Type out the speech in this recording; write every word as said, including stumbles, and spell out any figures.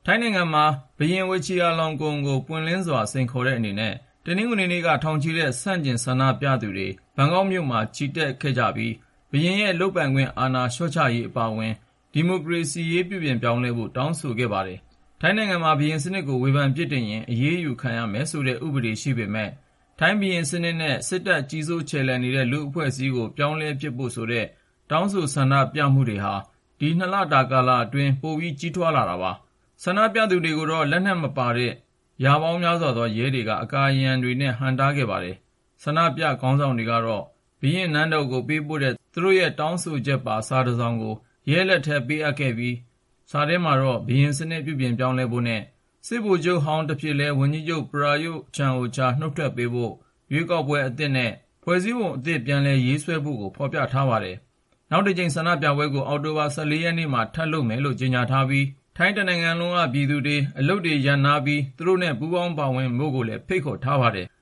ထိုင်းနိုင်ငံမှာဘုရင်ဝချီရာလောင်ကွန်ကိုပွင့်လင်းစွာစိန်ခေါ်တဲ့အနေနဲ့တနင်္ဂနွေနေ့ကထောင်ချီတဲ့ဆန့်ကျင်ဆန္ဒပြသူတွေဘန်ကောက်မြို့မှာချီတက်ခဲ့ကြပြီးဘုရင်ရဲ့လုပ်ပိုင်ခွင့်အာဏာလျှော့ချရေးအပါအဝင်ဒီမိုကရေစီရေးပြုပြင်ပြောင်းလဲဖို့တောင်းဆိုခဲ့ပါတယ်။ထိုင်းနိုင်ငံမှာဘုရင်စနစ်ကိုဝေဖန်ပြစ်တင်ရင်အရေးယူခံရမယ်ဆိုတဲ့ဥပဒေရှိပေမဲ့ထိုင်းဘုရင်စနစ်နဲ့စစ်တပ်ကြီးစိုးချယ်လှယ်နေတဲ့လူအဖွဲ့အစည်းကိုပြောင်းလဲပစ်ဖို့ဆိုတဲ့တောင်းဆိုဆန္ဒပြမှုတွေဟာဒီနှစ်လတာကာလအတွင်းပိုပြီးကြီးထွားလာတာပါ။ဆန္ဒပြသူတွေကိုတော့လက်နက်မပါတဲ့ရာပေါင်းများစွာသောရဲတွေကအကာအရံတွေနဲ့ဟန့်တားခဲ့ပါတယ်။ဆန္ဒပြခေါင်းဆောင်တွေကတော့ဘုရင်နန်းတော်ကိုပေးပို့တဲ့သူတို့ရဲ့တောင်းဆိုချက်ပါစာတစ်စောင်ကိုရဲလက်ထဲပေးအပ်ခဲ့ပြီးစာထဲမှာတော့ဘုရင်စနစ်ပြုပြင်ပြောင်းလဲဖို့နဲ့စစ်ဗိုလ်ချုပ်ဟောင်းတစ်ဖြစ်လဲဝန်ကြီးချုပ်ပရာယုချန်အိုချာနှုတ်ထွက်ပေးဖို့ရွေးကောက်ပွဲအသစ်နဲ့ဖွဲ့စည်းပုံအသစ်ပြန်လည်ရေးဆွဲဖို့ကိုဖော်ပြထားပါတယ်။နောက်တစ်ကြိမ်ဆန္ဒပြပွဲကိုအောက်တိုဘာ၁၄ရက်နေ့မှာထပ်လုပ်မယ်လို့ကြေညာထားပြီးထိုင်းတနိုင်ငံလုံးကပြည်သူတွေအလုပ်တွေရပ်နားပြီးသူတို့နဲ့ပူးပေါင်းပါဝင်ဖို့ကိုလည်းဖိတ်ခေါ်ထားပါတယ်